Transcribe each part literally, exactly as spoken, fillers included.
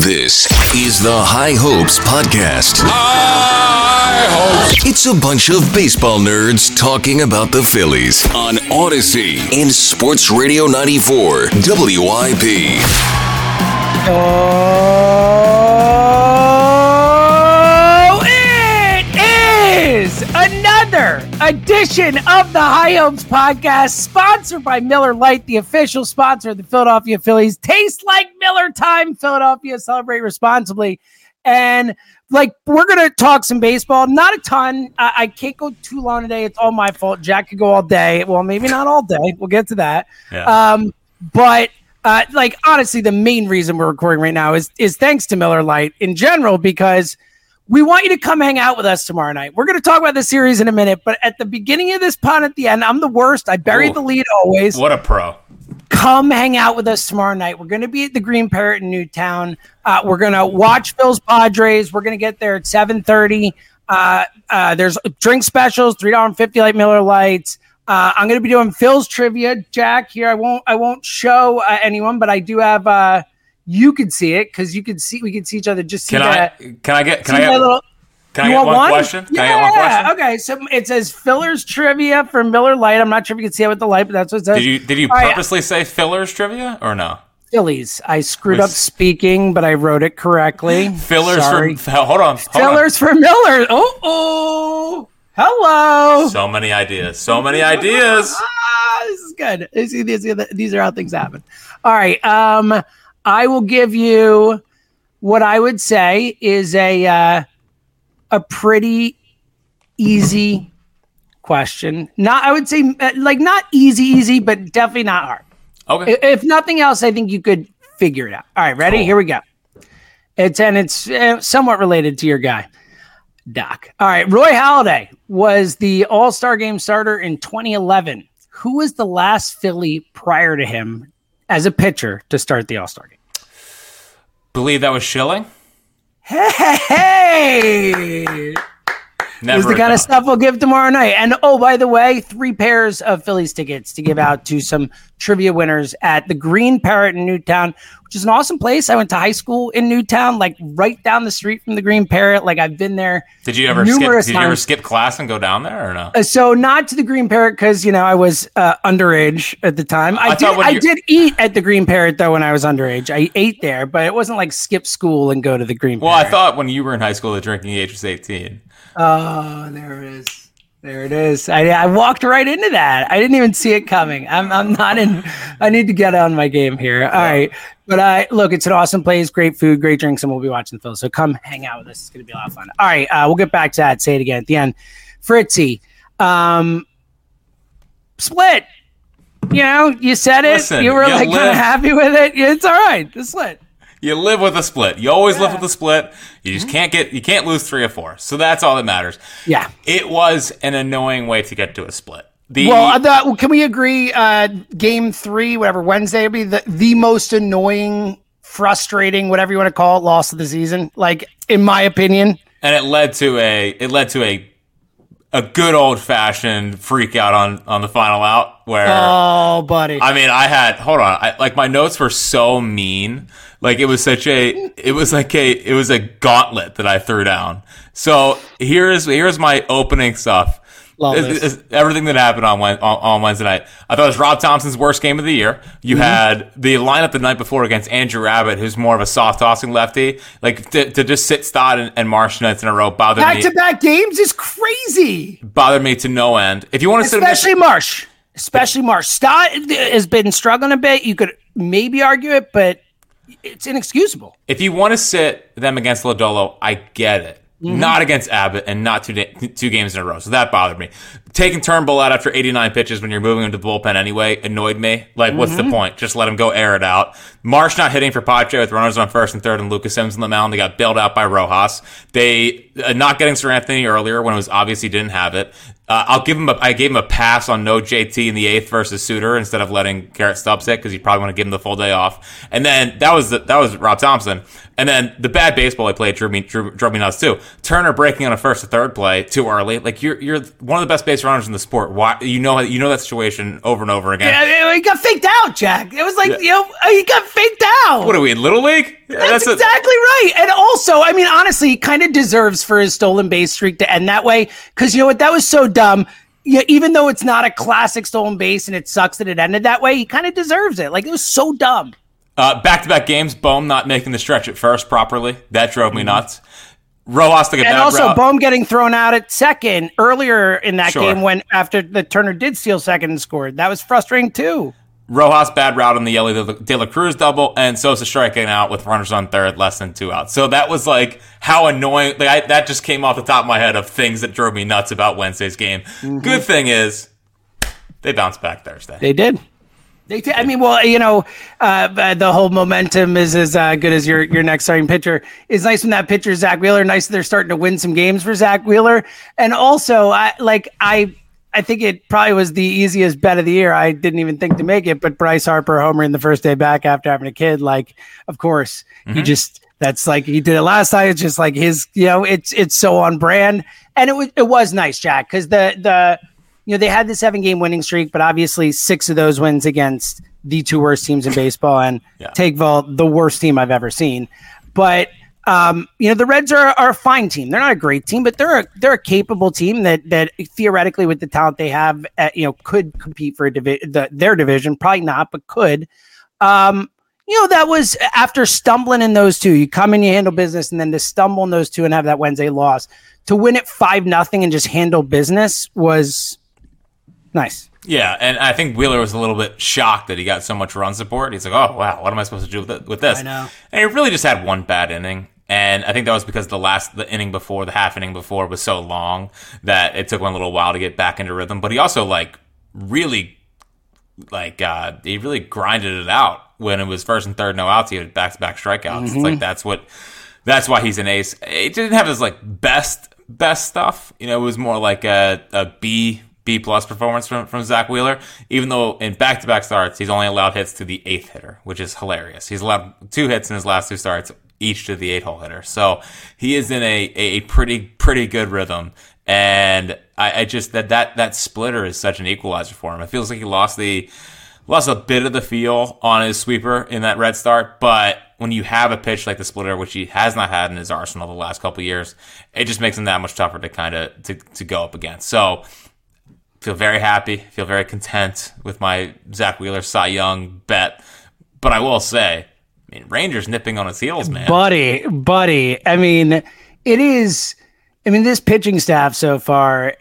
This is the High Hopes Podcast. High Hopes. It's a bunch of baseball nerds talking about the Phillies on Odyssey and Sports Radio ninety-four W I P. Oh, it is another edition of the High Hopes Podcast, sponsored by Miller Lite, the official sponsor of the Philadelphia Phillies. Taste like Miller time, Philadelphia. Celebrate responsibly. And like, we're going to talk some baseball. Not a ton. I, I can't go too long today. It's all my fault. Jack could go all day. Well, maybe not all day. We'll get to that. Yeah. Um, but uh, like, honestly, the main reason we're recording right now is, is thanks to Miller Lite in general, because we want you to come hang out with us tomorrow night. We're going to talk about the series in a minute, but at the beginning of this pod, at the end, I'm the worst. I buried Ooh. the lead always. What a pro. Come hang out with us tomorrow night. We're going to be at the Green Parrot in Newtown. Uh, we're going to watch Phil's Padres. We're going to get there at seven thirty. Uh, uh, there's drink specials, three dollars and fifty cents like Miller Lights. Uh, I'm going to be doing Phil's trivia. Jack here. I won't I won't show uh, anyone, but I do have uh, you can see it because you can see we can see each other. Just see Can that. I can I get can see I get, that little, can I you get want one, one question? Can yeah. I get one question? Okay, so it says Fillers trivia for Miller Lite. I'm not sure if you can see it with the light, but that's what it says. Did you did you All right. purposely say fillers trivia or no? Phillies. I screwed Wait. up speaking, but I wrote it correctly. Fillers Sorry. for hold on. Hold Fillers for Miller. Oh, oh, hello. on. So many ideas. So many ideas. Ah, this is good. These, these, these are how things happen. All right. Um, I will give you what I would say is a uh, a pretty easy question. Not, I would say, uh, like not easy, easy, but definitely not hard. Okay. If nothing else, I think you could figure it out. All right, ready? Cool. Here we go. It's and it's uh, somewhat related to your guy, Doc. All right, Roy Halladay was the All-Star Game starter in twenty eleven. Who was the last Philly prior to him as a pitcher to start the All-Star Game? Believe that was Schilling? Hey, hey! Never This is the kind know. of stuff we'll give tomorrow night. And oh, by the way, three pairs of Phillies tickets to give out to some trivia winners at the Green Parrot in Newtown, which is an awesome place. I went to high school in Newtown, like right down the street from the Green Parrot. Like I've been there. Did you ever skip numerous did you ever times. skip class and go down there or no? Uh, So not to the Green Parrot because, you know, I was uh, underage at the time. I, I thought did when I you- did eat at the Green Parrot, though, when I was underage. I ate there, but it wasn't like skip school and go to the Green Well, Parrot. I thought when you were in high school the drinking age was eighteen. Oh, there it is. There it is. I, I walked right into that. I didn't even see it coming. I'm I'm not in. I need to get on my game here. All right. But uh, look, it's an awesome place, great food, great drinks, and we'll be watching the Phil. So come hang out with us. It's going to be a lot of fun. All right. Uh, we'll get back to that. Say it again at the end. Fritzy, um, split. You know, you said it. Listen, you were you like kind live- of happy with it. It's all right. The split. You live with a split. You always live Yeah. with a split. You just can't get you can't lose three or four. So that's all that matters. Yeah. It was an annoying way to get to a split. The Well, I thought, can we agree? Uh, game three, whatever Wednesday would be the the most annoying, frustrating, whatever you want to call it, loss of the season. Like in my opinion. and it led to a it led to a a good old fashioned freak out on on the final out where Oh, buddy. I mean I had hold on I, like my notes were so mean, like it was such a it was like a it was a gauntlet that I threw down. So here's here's my opening stuff. Love It's- this. it's everything that happened on, Wed- on on Wednesday night. I thought it was Rob Thompson's worst game of the year. You Mm-hmm. had the lineup the night before against Andrew Abbott, who's more of a soft tossing lefty. Like to, to just sit Stott and, and Marsh nights in a row bothered Back me. to back games is crazy. bothered me to no end. If you want to sit Especially Marsh. Especially Marsh. Stott has been struggling a bit. You could maybe argue it, but it's inexcusable. if you want to sit them against Lodolo, I get it. Mm-hmm. Not against Abbott and not two da- two games in a row. So that bothered me. Taking Turnbull out after eighty-nine pitches when you're moving him to the bullpen anyway annoyed me. Like, what's Mm-hmm. the point? Just let him go air it out. Marsh not hitting for Padre with runners on first and third and Lucas Sims on the mound. They got bailed out by Rojas. They uh, not getting Sir Anthony earlier when it was obvious he didn't have it. Uh, I'll give him. A, I gave him a pass on no J T in the eighth versus Suter instead of letting Garrett Stubbs hit because you probably want to give him the full day off. And then that was the, that was Rob Thompson. And then the bad baseball he played drove me, drove, drove me nuts too. Turner breaking on a first to third play too early. Like you're you're one of the best base greatest runners in the sport. Why you know you know that situation over and over again. Yeah, he got faked out, Jack. It was like, Yeah. you know, he got faked out. What are we in Little League? That's, a- exactly right. And also, I mean, honestly, he kind of deserves for his stolen base streak to end that way. Because you know what? That was so dumb. Yeah, even though it's not a classic stolen base and it sucks that it ended that way, he kind of deserves it. Like, it was so dumb. Uh, back-to-back games, Bohm not making the stretch at first properly. That drove me nuts. Rojas took a And bad also, route. Bohm getting thrown out at second earlier in that Sure. game when after the Turner did steal second and scored. That was frustrating too. Rojas bad route on the Yelly De La Cruz double, and Sosa striking out with runners on third, less than two outs. So that was like how annoying. Like I, that just came off the top of my head of things that drove me nuts about Wednesday's game. Mm-hmm. Good thing is they bounced back Thursday. They did. They did. I mean, well, you know, uh, the whole momentum is as uh, good as your your next starting pitcher. It's nice when that pitcher, Zach Wheeler. Nice that they're starting to win some games for Zach Wheeler. And also, I like I. I think it probably was the easiest bet of the year. I didn't even think to make it, but Bryce Harper homer in the first day back after having a kid. Like, of course, Mm-hmm. he just, that's like, he did it last time. It's just like his, you know, it's, it's so on brand. And it was, it was nice, Jack. Cause the, the, you know, they had the seven game winning streak, but obviously six of those wins against the two worst teams in baseball and Yeah. Takeville, the worst team I've ever seen. But, Um, you know, the Reds are, are a fine team. They're not a great team, but they're a, they're a capable team that that theoretically, with the talent they have, uh, you know, could compete for a divi- the, their division. Probably not, but could. Um, you know, that was after stumbling in those two. You come in, you handle business, and then to stumble in those two and have that Wednesday loss, to win it five nothing and just handle business was nice. Yeah, and I think Wheeler was a little bit shocked that he got so much run support. He's like, "Oh wow, what am I supposed to do with, it, with this?" I know. And he really just had one bad inning, and I think that was because the last the inning before, the half inning before, was so long that it took one a little while to get back into rhythm. But he also like really, like uh, he really grinded it out when it was first and third, no outs. He had back to back strikeouts. Mm-hmm. It's like that's what that's why he's an ace. It didn't have his like best best stuff. You know, it was more like a a B. B plus performance from, from Zach Wheeler, even though in back-to-back starts, he's only allowed hits to the eighth hitter, which is hilarious. He's allowed two hits in his last two starts, each to the eight-hole hitter. So he is in a, a pretty, pretty good rhythm. And I, I just, that, that, that splitter is such an equalizer for him. It feels like he lost the, lost a bit of the feel on his sweeper in that red start, but when you have a pitch like the splitter, which he has not had in his arsenal the last couple of years, it just makes him that much tougher to kind of, to, to go up against. So, feel very happy, feel very content with my Zach Wheeler Cy Young bet. But I will say, I mean, Rangers nipping on his heels, man. Buddy, buddy. I mean, it is, I mean, this pitching staff so far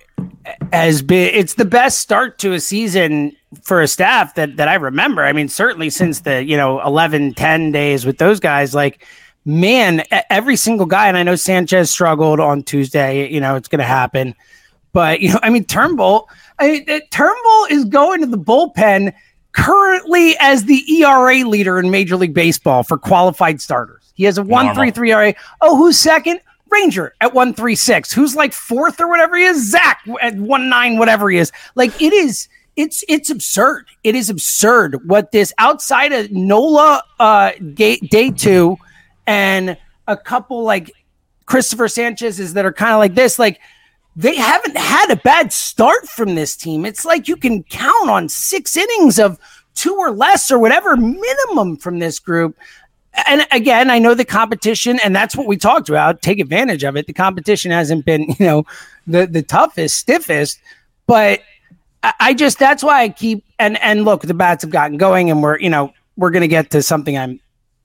has been, it's the best start to a season for a staff that, that I remember. I mean, certainly since the, you know, eleven, ten days with those guys, like, man, every single guy, and I know Sanchez struggled on Tuesday, you know, it's going to happen. But, you know, I mean, Turnbull, I mean, Turnbull is going to the bullpen currently as the E R A leader in Major League Baseball for qualified starters. He has a one point three three E R A. Oh, who's second? Ranger at one point three six. Who's like fourth or whatever he is? Zach at one point nine, whatever he is. Like, it is, it's it's absurd. It is absurd what this, outside of Nola uh, day, day two and a couple like Christopher Sanchez's that are kind of like this, like, they haven't had a bad start from this team. It's like you can count on six innings of two or less or whatever minimum from this group. And again, I know the competition, and that's what we talked about. Take advantage of it. The competition hasn't been, you know, the, the toughest, stiffest, but I, I just, that's why I keep, and, and look, the bats have gotten going, and we're, you know, we're going to get to something I'm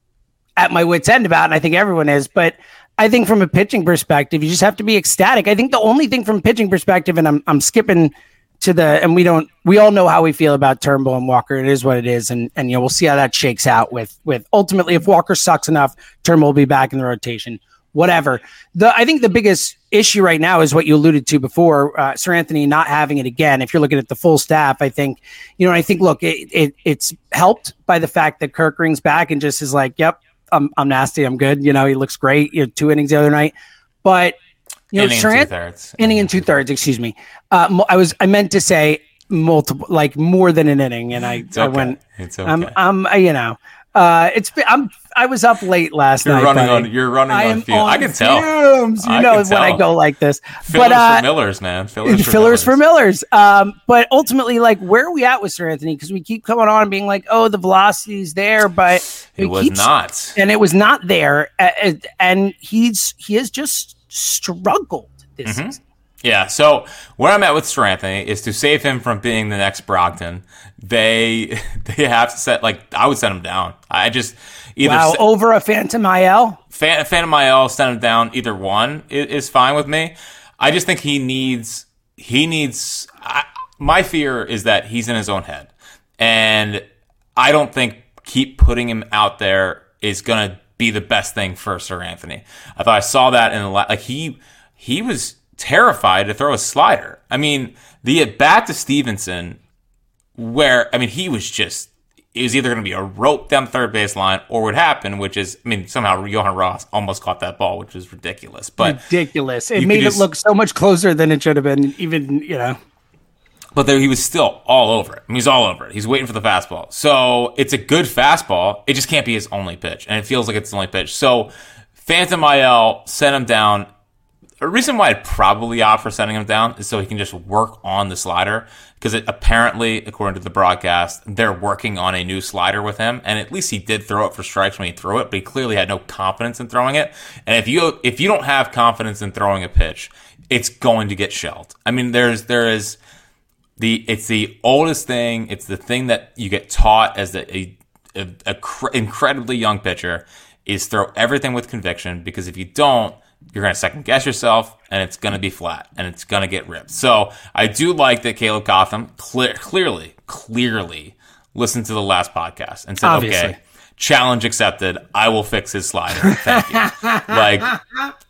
at my wit's end about, and I think everyone is, but I think from a pitching perspective, you just have to be ecstatic. I think the only thing from a pitching perspective, and I'm I'm skipping to the, and we don't, we all know how we feel about Turnbull and Walker. It is what it is, and and you know we'll see how that shakes out with with ultimately if Walker sucks enough, Turnbull will be back in the rotation. Whatever. The I think the biggest issue right now is what you alluded to before, uh, Sir Anthony not having it again. If you're looking at the full staff, I think you know. I think look, it, it it's helped by the fact that Kirk rings back and just is like, yep. I'm I'm nasty. I'm good. You know, he looks great. You know, two innings the other night, but you know, inning Sir and Anth- two thirds. inning and two thirds. Excuse me. Uh, I was I meant to say multiple, like more than an inning, and I It's I okay. went. It's okay. I'm I'm uh, you know Uh, it's been, I'm I was up late last you're night. Running buddy. on, you're running I on fumes. I can tell. Fumes, you I know can when tell. I go like this. Fillers but, uh, for Millers, man. Fillers for fillers Millers. for Millers. Um, but ultimately, like, where are we at with Sir Anthony? Because we keep coming on and being like, oh, the velocity's there, but it was keeps, not, and it was not there. Uh, and he's he has just struggled this mm-hmm. season. Yeah, so where I'm at with Sir Anthony is to save him from being the next Brogdon. They they have to set, like, I would send him down. I just either wow set, over a Phantom I L. Fan, Phantom I L, send him down. Either one is, is fine with me. I just think he needs he needs. I, my fear is that he's in his own head, and I don't think keep putting him out there is gonna be the best thing for Sir Anthony. I thought I saw that in the la- like he he was terrified to throw a slider. I mean, the at bat to Stevenson, where, I mean, he was just, it was either going to be a rope down the third baseline or what happened, which is, I mean, somehow Johan Ross almost caught that ball, which was ridiculous. But ridiculous. It you made it just, look so much closer than it should have been, even, you know. But there, he was still all over it. I mean, he's all over it. He's waiting for the fastball. So it's a good fastball. It just can't be his only pitch. And it feels like it's the only pitch. So Phantom I L sent him down. A reason why I'd probably opt for sending him down is so he can just work on the slider, because it apparently, according to the broadcast, they're working on a new slider with him, and at least he did throw it for strikes when he threw it, but he clearly had no confidence in throwing it. And if you if you don't have confidence in throwing a pitch, it's going to get shelled. I mean, there's there is the it's the oldest thing. It's the thing that you get taught as a, a, a, a cr- incredibly young pitcher is throw everything with conviction, because if you don't, you're going to second guess yourself, and it's going to be flat, and it's going to get ripped. So I do like that Caleb Cotham clear, clearly, clearly listened to the last podcast and said, Obviously. okay, challenge accepted. I will fix his slider. Thank you. Like,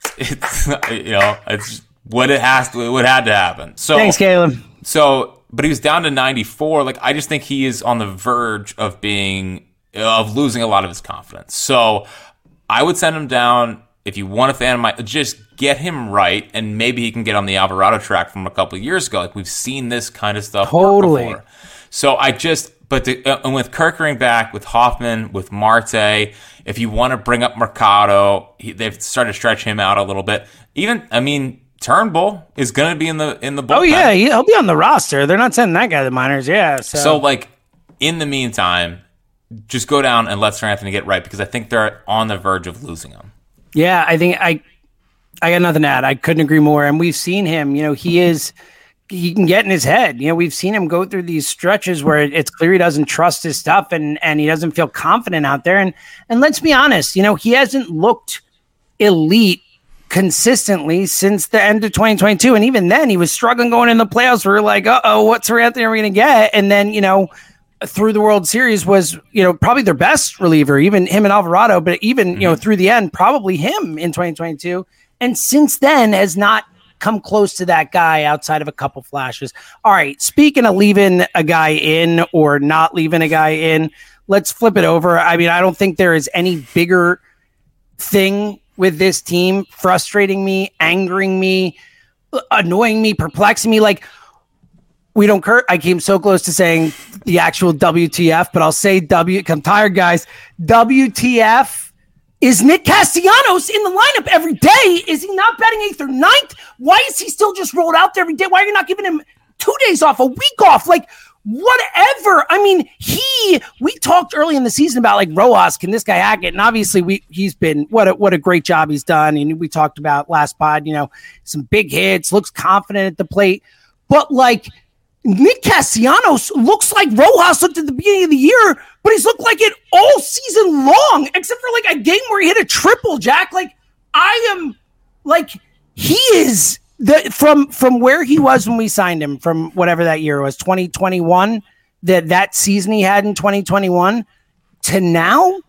it's, you know, it's what it has to, what had to happen. So Thanks, Caleb. So, but he was down to ninety-four. Like, I just think he is on the verge of being, of losing a lot of his confidence. So I would send him down. If you want a fan, my just get him right, and maybe he can get on the Alvarado track from a couple of years ago. Like, we've seen this kind of stuff Totally. before. So I just, but the, uh, and with Kerkering back, with Hoffman, with Marte, if you want to bring up Mercado, he, they've started to stretch him out a little bit. Even, I mean, Turnbull is going to be in the in the bullpen. Oh yeah, he'll be on the roster. They're not sending that guy to the minors. Yeah. So, So like, in the meantime, just go down and let Sir Anthony get right, because I think they're on the verge of losing him. yeah, I think I, I got nothing to add. I couldn't agree more. And we've seen him. You know, he is. He can get in his head. You know, we've seen him go through these stretches where it's clear he doesn't trust his stuff, and and he doesn't feel confident out there. And and let's be honest, you know, he hasn't looked elite consistently since the end of twenty twenty-two. And even then, he was struggling going in the playoffs. We were like, uh oh, what Sir Anthony are we going to get? And then, you know, through the World Series was, you know, probably their best reliever, even him and Alvarado, but even, mm-hmm. you know, through the end, probably him in twenty twenty-two. And since then has not come close to that guy outside of a couple flashes. All right, speaking of leaving a guy in or not leaving a guy in, let's flip it over. I mean, I don't think there is any bigger thing with this team frustrating me, angering me, annoying me, perplexing me. Like, we don't Kurt. I came so close to saying the actual W T F, but I'll say W. I'm tired, guys. W T F is Nick Castellanos in the lineup every day. Is he not batting eighth or ninth? Why is he still just rolled out there every day? Why are you not giving him two days off, a week off? Like, whatever. I mean, he, we talked early in the season about like Rojas, can this guy hack it? And obviously we, he's been, what a, what a great job he's done. And we talked about last pod, you know, some big hits, looks confident at the plate, but like Nick Castellanos looks like Rojas looked at the beginning of the year, but he's looked like it all season long, except for like a game where he hit a triple, Jack. Like, I am like, he is the, from, from where he was when we signed him, from whatever that year was, twenty twenty-one, that, that season he had in twenty twenty-one to now.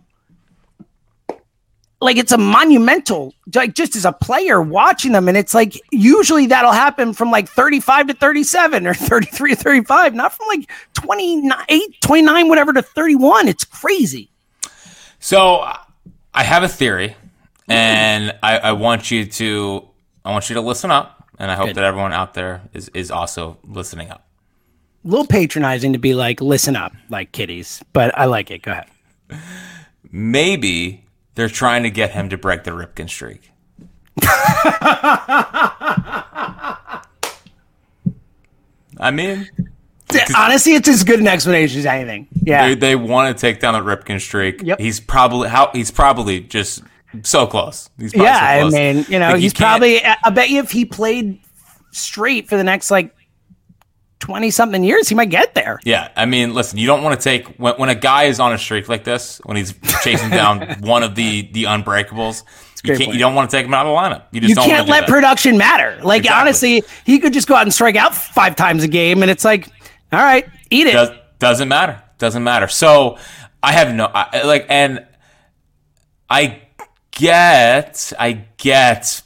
Like, it's a monumental, like, just as a player watching them. And it's like, usually that'll happen from like thirty-five to thirty-seven or thirty-three to thirty-five, not from like twenty-eight, twenty-nine, whatever to thirty-one. It's crazy. So I have a theory, and I, I want you to, I want you to listen up. And I hope Good. that everyone out there is, is also listening up. A little patronizing to be like, listen up, like kiddies, but I like it. Go ahead. maybe they're trying to get him to break the Ripken streak. I mean, honestly, it's as good an explanation as anything. Yeah, they, they want to take down the Ripken streak. Yep. He's probably how he's probably just so close. He's probably yeah, so close. I mean, you know, like, he's probably. I bet you if he played straight for the next like twenty something years, he might get there. Yeah, I mean, listen, you don't want to take when when a guy is on a streak like this, when he's chasing down one of the the unbreakables. You, can't, you don't want to take him out of the lineup. You just you don't can't let that. production matter. Like, exactly. Honestly, he could just go out and strike out five times a game, and it's like, all right, eat it. Does, doesn't matter. Doesn't matter. So I have no I, like, and I get, I get.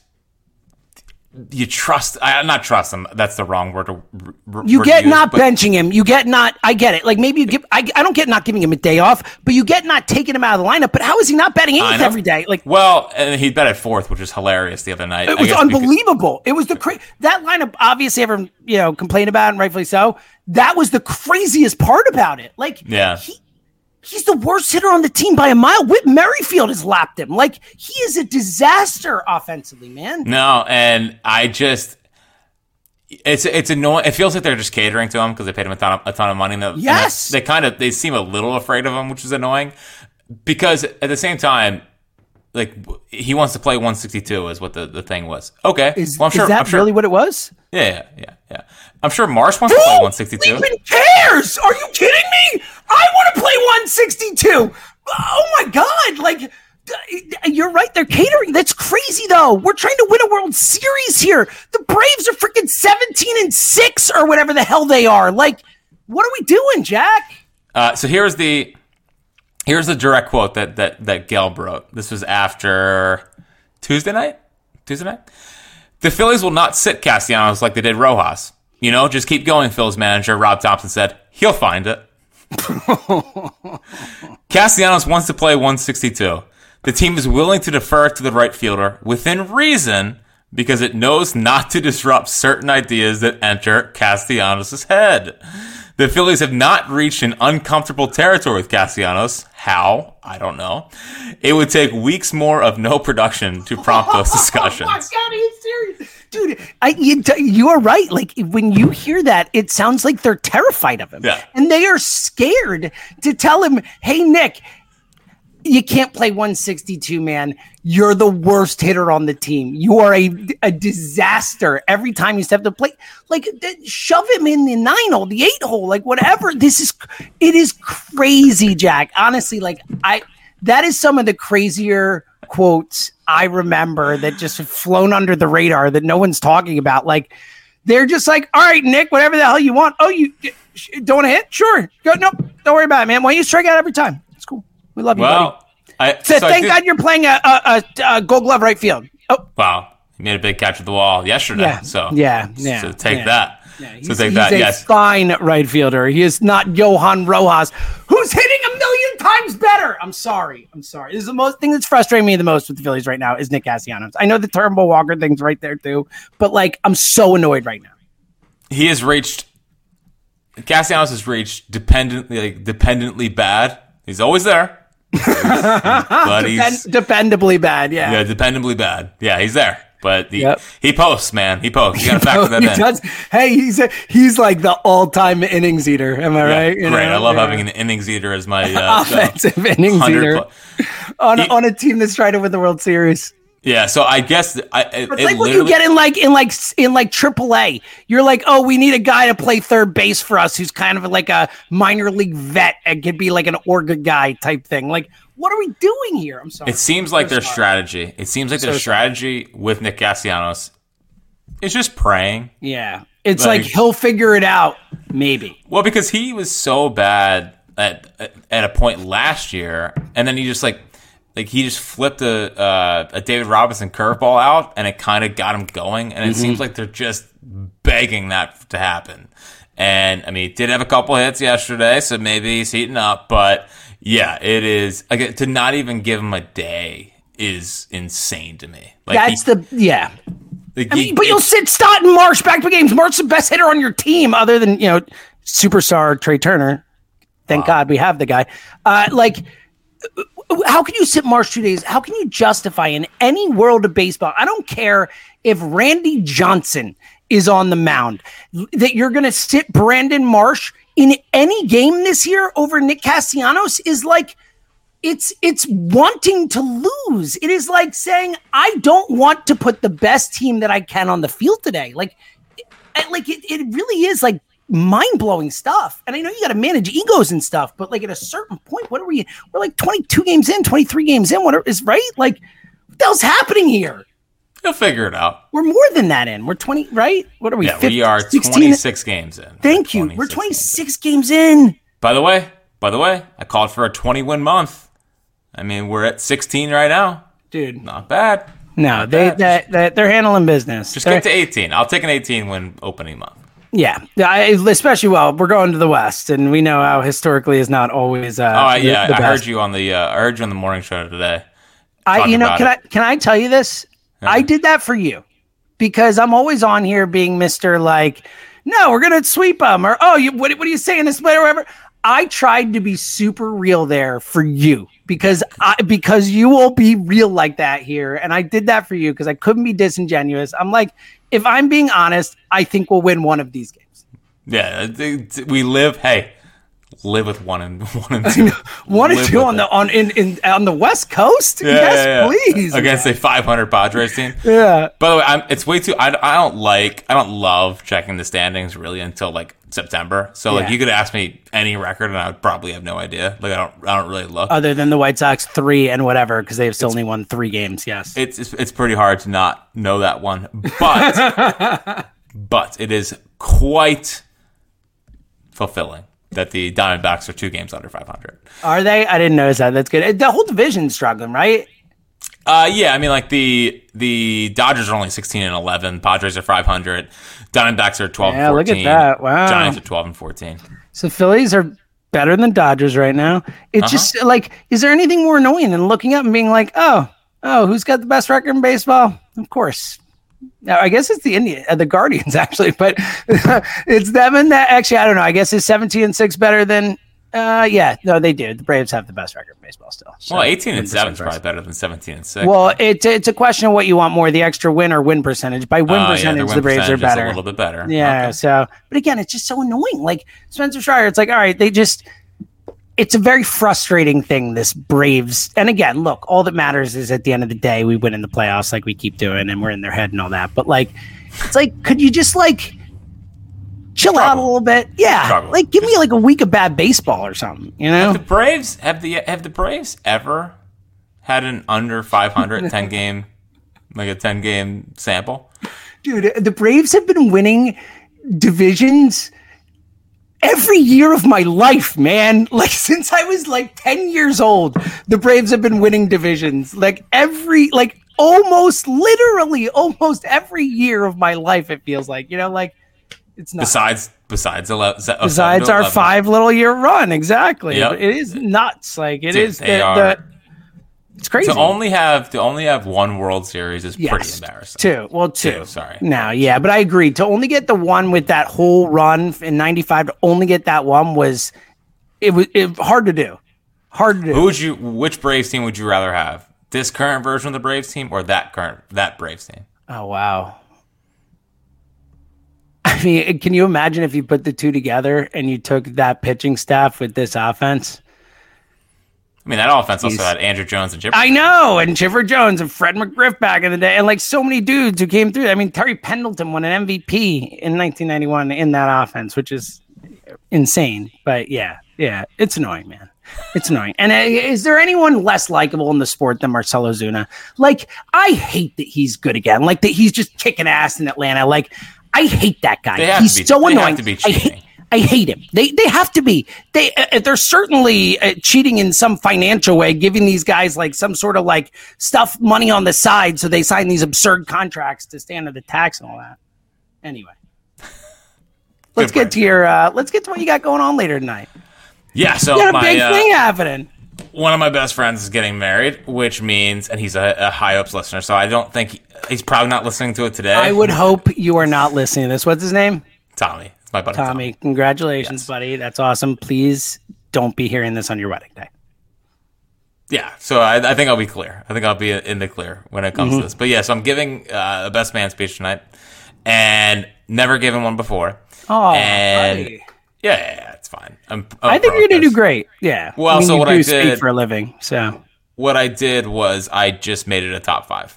You trust, I not trust him. That's the wrong word to r- You get use, not but, benching him. You get not, I get it. Like maybe you give, I, I don't get not giving him a day off, but you get not taking him out of the lineup. But how is he not betting eighth every day? Like, well, and he bet at fourth, which was hilarious the other night. It was unbelievable. Because, it was the cra- that lineup. Obviously, everyone you know complained about, and rightfully so. That was the craziest part about it. Like, yeah. He, He's the worst hitter on the team by a mile. Whit Merrifield has lapped him. Like, he is a disaster offensively, man. No, and I just, it's it's annoying. It feels like they're just catering to him because they paid him a ton of, a ton of money. And yes. And they kind of, they seem a little afraid of him, which is annoying. Because at the same time, like, he wants to play one sixty-two is what the, the thing was. Okay. Is, well, I'm sure, is that I'm sure, really what it was? Yeah, yeah, yeah, yeah. I'm sure Marsh wants Who to play one sixty-two. Who even cares? Are you kidding me? I want to play one sixty-two. Oh my God. Like, you're right. They're catering. That's crazy though. We're trying to win a World Series here. The Braves are freaking seventeen and six or whatever the hell they are. Like, what are we doing, Jack? Uh, so here's the, here's the direct quote that, that, that Gelb wrote. This was after Tuesday night, Tuesday night. The Phillies will not sit Castellanos like they did Rojas. You know, just keep going, Phil's manager, Rob Thompson said. He'll find it. Castellanos wants to play one sixty-two. The team is willing to defer to the right fielder within reason because it knows not to disrupt certain ideas that enter Castellanos' head. The Phillies have not reached an uncomfortable territory with Castellanos. How? I don't know. It would take weeks more of no production to prompt those discussions. Oh my God, he's serious. Dude, I, you, you are right. Like, when you hear that, it sounds like they're terrified of him. Yeah. And they are scared to tell him, hey, Nick, you can't play one sixty-two, man. You're the worst hitter on the team. You are a, a disaster every time you step to play. Like, shove him in the nine hole, the eight hole, like whatever. This is, it is crazy, Jack. Honestly, like, I, that is some of the crazier quotes I remember that just have flown under the radar that no one's talking about. Like, they're just like, all right, Nick, whatever the hell you want. Oh, you don't want to hit? Sure. Go, no, don't worry about it, man. Why don't you strike out every time? It's cool. We love you, well, buddy. I, so, so thank I God you're playing a, a, a, a Gold Glove right field. Oh, wow. He made a big catch at the wall yesterday. Yeah, so yeah, yeah. So take yeah. that. Yeah, so take that, he's a yes. fine right fielder. He is not Johan Rojas, who's hitting a million times better. I'm sorry. I'm sorry. This is the most thing that's frustrating me the most with the Phillies right now is Nick Castellanos. I know the Turnbull Walker thing's right there too, but like, I'm so annoyed right now. He has reached, Castellanos has reached dependently, like, dependently bad. He's always there. but he's Depend- dependably bad, yeah. Yeah, dependably bad. Yeah, he's there. But he, yep. he posts, man. He posts. You got to factor that he in. Does. Hey, he's a, he's like the all-time innings eater. Am I yeah, right? You great. know? I love yeah. having an innings eater as my uh, offensive so innings eater on he, on a team that's trying to win the World Series. Yeah, so I guess I, it, it's it like when you get in like in like in like triple A, you're like, oh, we need a guy to play third base for us who's kind of like a minor league vet and could be like an Orga guy type thing. Like, what are we doing here? I'm sorry. It seems like so their sorry. strategy. It seems like so their strategy sorry. with Nick Castellanos is just praying. Yeah, it's like, like he'll figure it out, maybe. Well, because he was so bad at at a point last year, and then he just like. Like, he just flipped a uh, a David Robinson curveball out, and it kind of got him going. And it mm-hmm. seems like they're just begging that to happen. And, I mean, he did have a couple hits yesterday, so maybe he's heating up. But, yeah, it is. Like, to not even give him a day is insane to me. Like, That's he, the, yeah. Like I he, mean, but you'll sit Stott and Marsh back to games. Marsh's the best hitter on your team other than, you know, superstar Trey Turner. Thank wow. God we have the guy. Uh, like... how can you sit Marsh two days? How can you justify in any world of baseball? I don't care if Randy Johnson is on the mound, that you're going to sit Brandon Marsh in any game this year over Nick Castellanos is like, it's it's wanting to lose. It is like saying, I don't want to put the best team that I can on the field today. Like, like it, it really is like mind-blowing stuff. And I know you got to manage egos and stuff, but like at a certain point, what are we? We're like twenty-two games in, twenty-three games in. What is right? Like, what the hell's happening here? You'll figure it out. We're more than that in. We're twenty, right? What are we? Yeah, fifty, we are sixteen? twenty-six games in. Thank you. We're twenty-six games in. By the way, by the way, I called for a twenty-win month. I mean, we're at sixteen right now. Dude. Not bad. No, Not they, bad. they, they, they're handling business. Just they're, get to eighteen. I'll take an eighteen-win opening month. Yeah, I, especially, well, we're going to the West, and we know how historically is not always uh, Oh, yeah, the, the I best. heard you on the uh, I heard you on the morning show today. I, you know, about can it. I can I tell you this? Yeah. I did that for you because I'm always on here being Mister like, no, we're gonna sweep them, or oh, you what, what are you saying this way or whatever. I tried to be super real there for you because I because you will be real like that here, and I did that for you because I couldn't be disingenuous. I'm like, if I'm being honest, I think we'll win one of these games. Yeah, we live. Hey, live with one and one and two. One and Live two with on it. the on in, in on the West Coast. Yeah, yes, yeah, yeah. please. Against a five hundred Padres team. Yeah. By the way, I'm, it's way too. I, I don't like. I don't love checking the standings really until like September. So like Yeah. you could ask me any record and I would probably have no idea. Like I don't. I don't really look. Other than the White Sox three and whatever, because they've still only won three games. Yes. It's, it's it's pretty hard to not know that one, but but it is quite fulfilling that the Diamondbacks are two games under five hundred. Are they? I didn't notice that. That's good. The whole division's struggling, right? Uh, yeah, I mean, like the the Dodgers are only sixteen and eleven. Padres are five hundred. Diamondbacks are twelve Yeah, and look fourteen. at that. Wow. Giants are twelve and fourteen. So Phillies are better than Dodgers right now. It's Uh-huh. just like, is there anything more annoying than looking up and being like, oh, oh, who's got the best record in baseball? Of course. Now, I guess it's the Indian, uh, the Guardians actually, but it's them and that. Actually, I don't know. I guess is seventeen and six better than? Uh, yeah, no, they do. The Braves have the best record in baseball still. So Well, eighteen and win seven is percentage. probably better than seventeen and six. Well, it's it's a question of what you want more: the extra win or win percentage. By win Oh, yeah, percentage, their win the Braves are percentage is better. a little bit better. Yeah. Okay. So, but again, it's just so annoying. Like Spencer Strider, it's like, all right, they just. It's a very frustrating thing, this Braves. And again, look, all that matters is at the end of the day, we win in the playoffs like we keep doing, and we're in their head and all that. But like, it's like, could you just like chill out a Struggle. little bit? Yeah, Struggle. like give me like a week of bad baseball or something. You know? Have the Braves have the have the Braves ever had an under five hundred ten game, like a ten game sample? Dude, the Braves have been winning divisions every year of my life, man. Like since I was like ten years old, the Braves have been winning divisions. Like every, like almost literally almost every year of my life, it feels like, you know, like it's not. Besides besides ele- ze- oh, Besides seven to our eleven. five little year run, exactly. Yep. It is nuts. Like it Dude, is they the, are- the it's crazy. To only have to only have one World Series is Yes. pretty embarrassing. Two. Well, two. Two, sorry. No, yeah, but I agree. To only get the one with that whole run in ninety-five, to only get that one was it was it, hard to do. Hard to do. Who would you? Which Braves team would you rather have? This current version of the Braves team or that current that Braves team? Oh wow. I mean, can you imagine if you put the two together and you took that pitching staff with this offense? I mean, that offense also He's- had Andrew Jones and Chipper. I know, and Chipper Jones and Fred McGriff back in the day, and like so many dudes who came through. I mean, Terry Pendleton won an M V P in nineteen ninety-one in that offense, which is insane. But yeah, yeah, it's annoying, man. It's annoying. And uh, is there anyone less likable in the sport than Marcelo Zuna? Like, I hate that he's good again. Like that he's just kicking ass in Atlanta. Like, I hate that guy. They have He's to be- so they have annoying. to be I hate. cheating. I hate him. They they have to be. They uh, they're certainly uh, cheating in some financial way, giving these guys like some sort of like stuff money on the side, so they sign these absurd contracts to stay under the tax and all that. Anyway, let's Good get point. to your. Uh, let's get to what you got going on later tonight. Yeah, so You got a my big uh, thing happening. one of my best friends is getting married, which means, and he's a, a high ups listener, so I don't think he, he's probably not listening to it today. I would hope you are not listening to this. What's his name? Tommy, it's my buddy Tommy. Tommy. Congratulations, Yes. buddy. That's awesome. Please don't be hearing this on your wedding day. Yeah, so I, I think I'll be clear. I think I'll be in the clear when it comes Mm-hmm. to this. But yeah, so I'm giving uh, a best man speech tonight, and never given one before. Oh, and buddy. yeah, yeah, yeah, it's fine. I'm, I'm I think pro you're gonna at this. do great. Yeah. Well, I mean, so you what do I speak did- for a living, so What I did was I just made it a top five.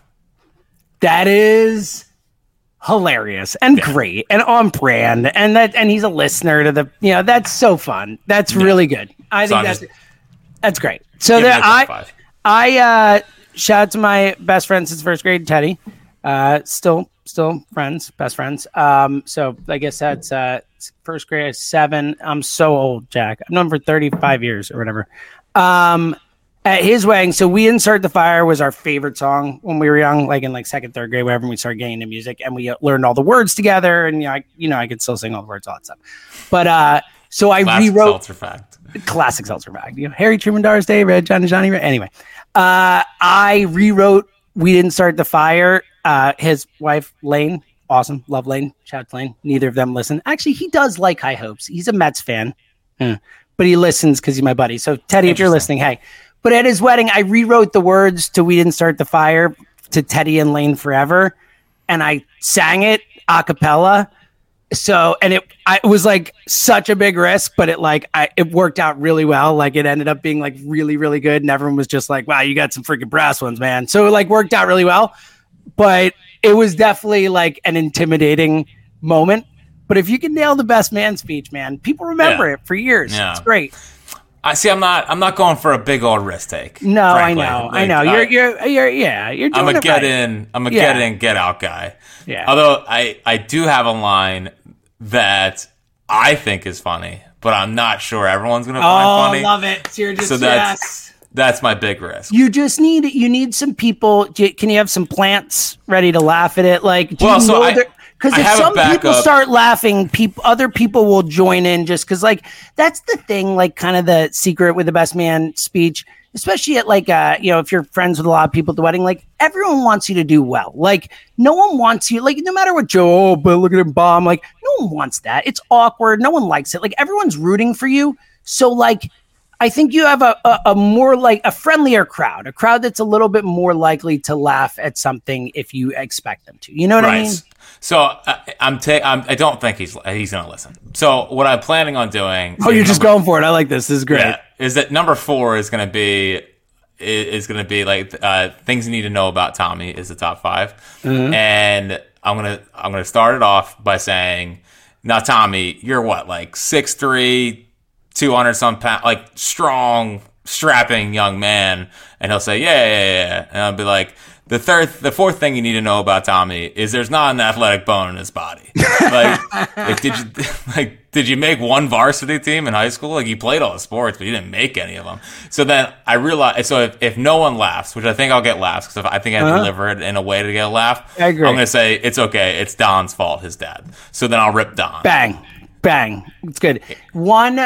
that is hilarious and great and on brand, and that and he's a listener to the. You know, that's so fun. That's really good. I So think I'm that's just- that's great. So Give me that a top I. five. I uh, shout out to my best friend since first grade, Teddy. Uh, still, still friends, best friends. Um, so I guess that's uh, first grade, seven. I'm so old, Jack. I've known him for thirty-five years or whatever. Um, at his wedding, so "We Insert the Fire" was our favorite song when we were young, like in like second, third grade, wherever we started getting into music, and we uh, learned all the words together. And you know, I, you know, I could still sing all the words, all that stuff. But uh, so I Classic rewrote. seltzer fact. Classic seltzer bag. You know, Harry Truman, Doris Day, Red Johnny Johnny. Red. Anyway, uh, I rewrote "We Didn't Start the Fire." Uh, his wife Lane, awesome, love Lane. Shout out to Lane. Neither of them listen. Actually, he does like High Hopes. He's a Mets fan, yeah. But he listens because he's my buddy. So Teddy, if you're listening, hey. But at his wedding, I rewrote the words to "We Didn't Start the Fire" to Teddy and Lane Forever, and I sang it a cappella. So, and it, I, it was like such a big risk, but it like, I, it worked out really well. Like it ended up being like really, really good. And everyone was just like, wow, you got some freaking brass ones, man. So it like worked out really well, but it was definitely like an intimidating moment. But if you can nail the best man speech, man, people remember Yeah. it for years. Yeah. It's great. I see. I'm not. I'm not going for a big old risk take. No, frankly. I know. I Like, know. I- You're, you're, you're, yeah, you're doing I'm a it get right. in. I'm a Yeah. get in, get out guy. Yeah. Although I, I do have a line that I think is funny, but I'm not sure everyone's gonna Oh, find funny. love it. So you're just, So that's yes. that's my big risk. You just need you need some people. do you- Can you have some plants ready to laugh at it? Like, do Well, you so know I- because I if have a some people backup. start laughing, people other people will join in just because. Like, that's the thing. Like, kind of the secret with the best man speech, especially at like uh you know if you're friends with a lot of people at the wedding. Like, everyone wants you to do well. Like, no one wants you. Like, no matter what Joe, oh, but look at him bomb. Like, no one wants that. It's awkward. No one likes it. Like, everyone's rooting for you. So like. I think you have a, a, a more like a friendlier crowd, a crowd that's a little bit more likely to laugh at something if you expect them to. You know what I Right. mean? So uh, I'm, ta- I'm. I don't think he's he's gonna listen. So what I'm planning on doing. Oh, is you're just number- going for it. I like this. This is great. Yeah, is that number four is gonna be is, is gonna be like uh, things you need to know about Tommy is the top five, Mm-hmm. and I'm gonna I'm gonna start it off by saying, now Tommy, you're what, like six three. two hundred some pound, like strong, strapping young man. And he'll say, yeah, yeah, yeah. And I'll be like, the third, the fourth thing you need to know about Tommy is there's not an athletic bone in his body. Like, like, did you, like, did you make one varsity team in high school? Like, you played all the sports, but you didn't make any of them. So then I realized, so if, if no one laughs, which I think I'll get laughs, because I think I Uh-huh. deliver it in a way to get a laugh, I agree. I'm going to say, it's okay. It's Don's fault, his dad. So then I'll rip Don. Bang, bang. It's good. One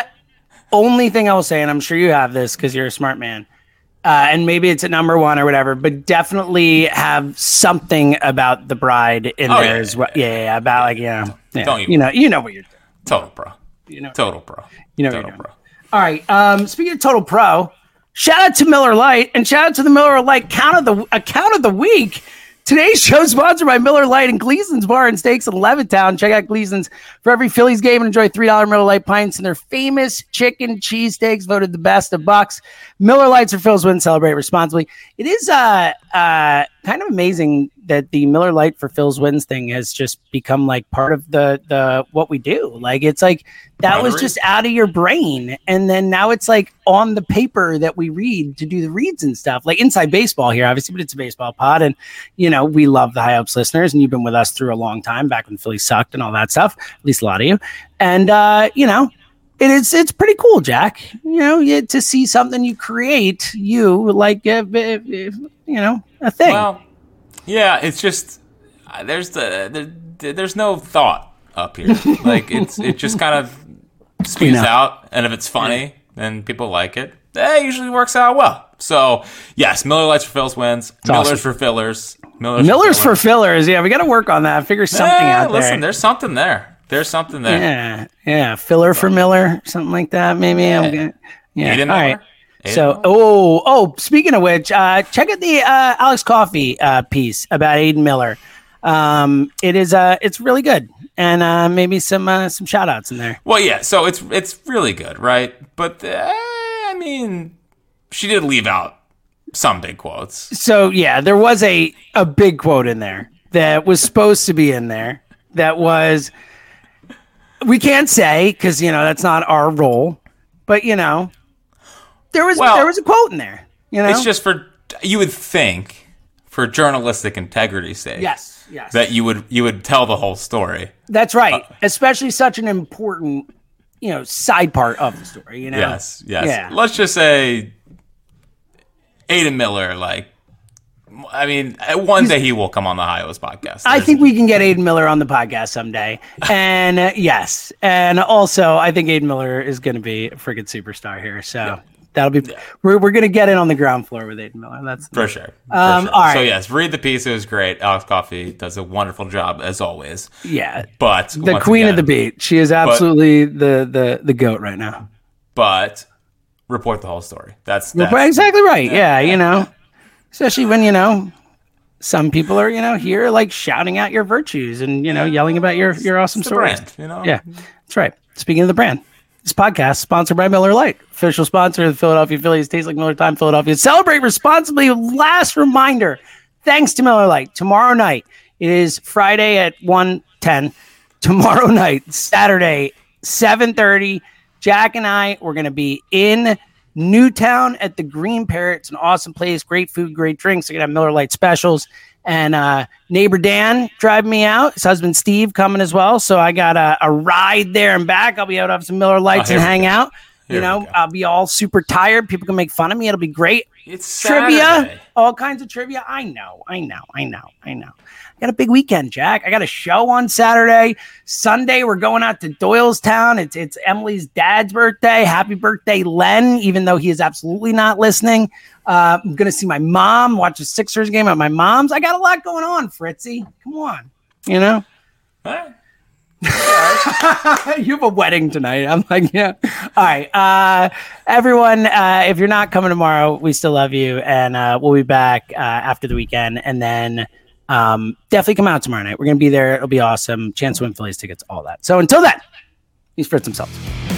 only thing I will say, and I'm sure you have this because you're a smart man, uh, and maybe it's at number one or whatever, but definitely have something about the bride in Oh, there yeah, as well. Yeah, yeah, about like, yeah, yeah. Don't you- you know, you know what you're doing. Total pro. You know, Total pro. You know what Total you're doing. pro. All right. Um, speaking of Total Pro, shout out to Miller Lite and shout out to the Miller Lite count of the account of the week. Today's show is sponsored by Miller Lite and Gleason's Bar and Steaks in Levittown. Check out Gleason's for every Phillies game and enjoy three dollars Miller Lite pints and their famous chicken cheesesteaks voted the best of Bucks. Miller Lites are Phil's win. Celebrate responsibly. It is uh, uh, kind of amazing that the Miller Lite for Phil's wins thing has just become like part of the the what we do. Like it's like that Part of the was just out of your brain, and then now it's like on the paper that we read to do the reads and stuff. Like Inside Baseball here, obviously, but it's a baseball pod, and you know we love the High Hopes listeners, and you've been with us through a long time, back when Philly sucked and all that stuff. At least a lot of you, and uh, you know. It is. It's pretty cool, Jack. You know, you, to see something you create, you like, uh, uh, you know, a thing. Well, yeah, it's just uh, there's the, the there's no thought up here. Like it's it just kind of spews know. out, and if it's funny, then people like it. It usually works out well. So yes, Miller Lites for Phil's wins. Miller's awesome. for fillers. Miller's, Miller's for, for fillers. fillers. Yeah, we got to work on that. Figure something Eh, out there. listen, there's something there. There's something there. Yeah, yeah, filler for Miller, something like that. Maybe I'm Yeah. gonna. Yeah, Need a all Miller? right. So, oh, oh, speaking of which, uh, check out the uh, Alex Coffey uh, piece about Aiden Miller. Um, it is, uh, it's really good, and uh, maybe some uh, some shout outs in there. Well, yeah, so it's it's really good, right? But uh, I mean, she did leave out some big quotes. So yeah, there was a a big quote in there that was supposed to be in there. That was, we can't say because you know that's not our role, but you know. There was well, there was a quote in there. You know, it's just for you would think for journalistic integrity's sake. Yes, yes. That you would you would tell the whole story. That's right, uh, especially such an important you know side part of the story. You know. Yes, yes. Yeah. Let's just say Aiden Miller. Like, I mean, one He's, day he will come on the Hi-O's podcast. There's I think we can get Aiden Miller on the podcast someday. And uh, yes, and also I think Aiden Miller is going to be a freaking superstar here. So. Yeah. That'll be yeah. we're we're gonna get in on the ground floor with Aiden Miller. That's for sure. For um, sure. All right. So yes, read the piece. It was great. Alex Coffey does a wonderful job as always. Yeah, but the queen again, of the beat. She is absolutely but, the the the goat right now. But report the whole story. That's, that's exactly right. Yeah, yeah, you know, especially when you know some people are you know here like shouting out your virtues and you know yelling about your your awesome stories. Brand, you know. Yeah, that's right. Speaking of the brand. This podcast sponsored by Miller Lite, official sponsor of the Philadelphia Phillies. Tastes like Miller time, Philadelphia. Celebrate responsibly. Last reminder, thanks to Miller Lite. Tomorrow night, it is Friday at one ten. Tomorrow night, Saturday, seven thirty. Jack and I, we're going to be in Newtown at the Green Parrot. It's an awesome place. Great food, great drinks. They're going to have Miller Lite specials. And uh, neighbor Dan driving me out. His husband Steve coming as well. So I got a, a ride there and back. I'll be able to have some Miller Lights oh, and hang out. Here you know, I'll be all super tired. People can make fun of me. It'll be great. It's trivia, Saturday. All kinds of trivia. I know, I know, I know, I know. I got a big weekend, Jack. I got a show on Saturday. Sunday, we're going out to Doylestown. It's it's Emily's dad's birthday. Happy birthday, Len, even though he is absolutely not listening. Uh, I'm going to see my mom, watch a Sixers game at my mom's. I got a lot going on, Fritzy. Come on. You know? Huh? You have a wedding tonight. I'm like, yeah. All right. Uh, everyone, uh, if you're not coming tomorrow, we still love you. And uh, we'll be back uh, after the weekend. And then um, definitely come out tomorrow night. We're going to be there. It'll be awesome. Chance to win Phillies tickets, all that. So until then, he's Fritz himself.